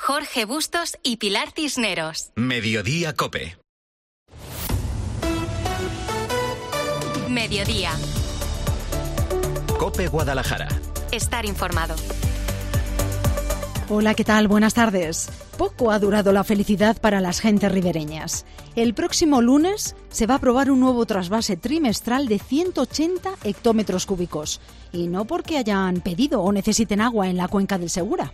Jorge Bustos y Pilar Cisneros. Mediodía COPE. Mediodía. COPE Guadalajara. Estar informado. Hola, ¿qué tal? Buenas tardes. Poco ha durado la felicidad para las gentes ribereñas. El próximo lunes se va a aprobar un nuevo trasvase trimestral de 180 hectómetros cúbicos. Y no porque hayan pedido o necesiten agua en la cuenca del Segura.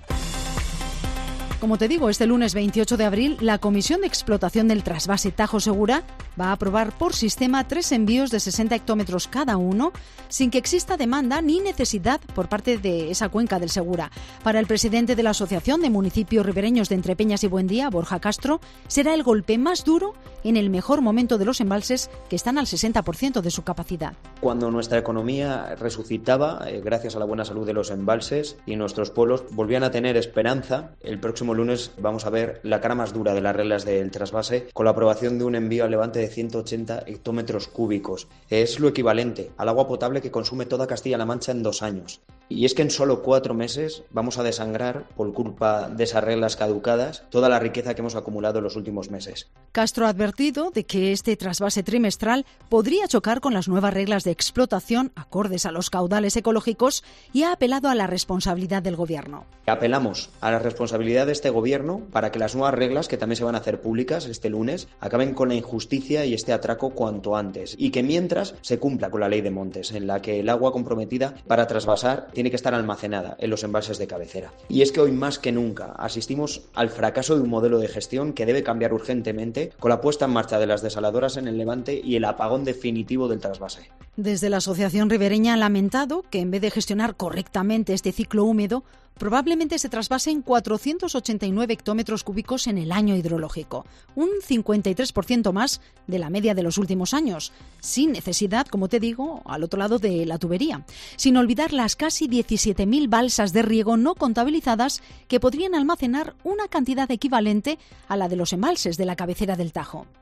Como te digo, este lunes 28 de abril, la Comisión de Explotación del Trasvase Tajo Segura va a aprobar por sistema 3 envíos de 60 hectómetros cada uno, sin que exista demanda ni necesidad por parte de esa cuenca del Segura. Para el presidente de la Asociación de Municipios Ribereños de Entrepeñas y Buendía, Borja Castro, será el golpe más duro en el mejor momento de los embalses, que están al 60% de su capacidad. Cuando nuestra economía resucitaba, gracias a la buena salud de los embalses, y nuestros pueblos volvían a tener esperanza, el próximo lunes vamos a ver la cara más dura de las reglas del trasvase con la aprobación de un envío al levante de 180 hectómetros cúbicos. Es lo equivalente al agua potable que consume toda Castilla-La Mancha en 2 años. Y es que en solo 4 meses vamos a desangrar, por culpa de esas reglas caducadas, toda la riqueza que hemos acumulado en los últimos meses. Castro ha advertido de que este trasvase trimestral podría chocar con las nuevas reglas de explotación acordes a los caudales ecológicos y ha apelado a la responsabilidad del Gobierno. Apelamos a la responsabilidad de este Gobierno para que las nuevas reglas, que también se van a hacer públicas este lunes, acaben con la injusticia y este atraco cuanto antes, y que mientras se cumpla con la ley de montes, en la que el agua comprometida para trasvasar tiene que estar almacenada en los embalses de cabecera. Y es que hoy más que nunca asistimos al fracaso de un modelo de gestión que debe cambiar urgentemente con la puesta en marcha de las desaladoras en el Levante y el apagón definitivo del trasvase. Desde la Asociación Ribereña han lamentado que en vez de gestionar correctamente este ciclo húmedo, probablemente se trasvasen 489 hectómetros cúbicos en el año hidrológico, un 53% más de la media de los últimos años, sin necesidad, como te digo, al otro lado de la tubería. Sin olvidar las casi 17.000 balsas de riego no contabilizadas que podrían almacenar una cantidad equivalente a la de los embalses de la cabecera del Tajo.